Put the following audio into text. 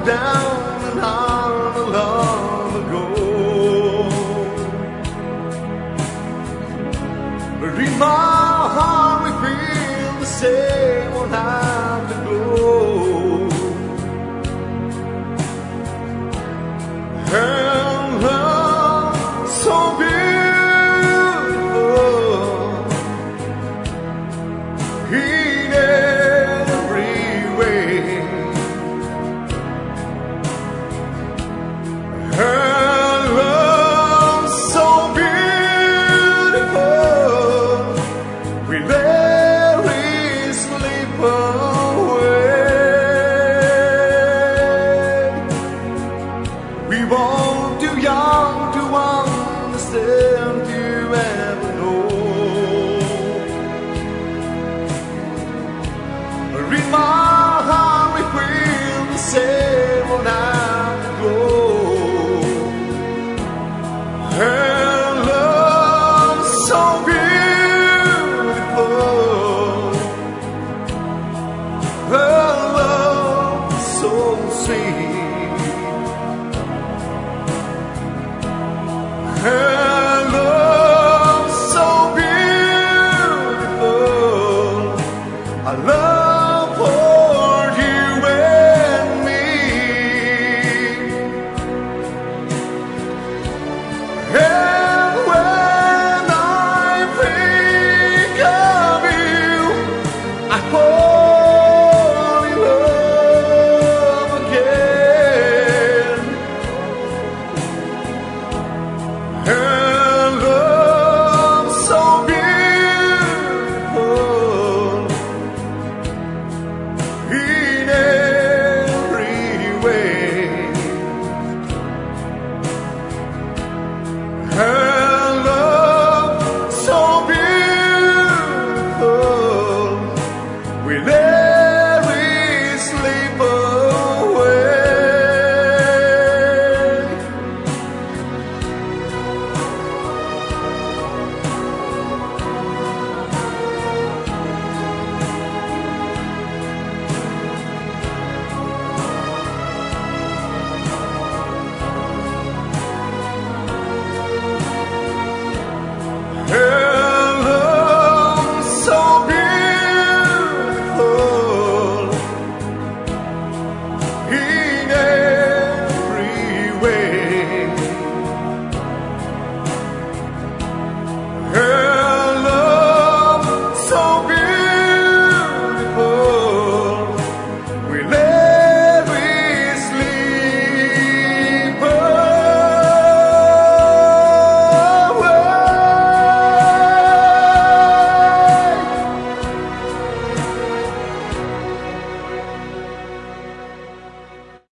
down and out long ago. But in my heart we feel the same one afterglow. And love so beautiful in every way. And love so beautiful with every slip away. We born too young to understand, to ever know. Remind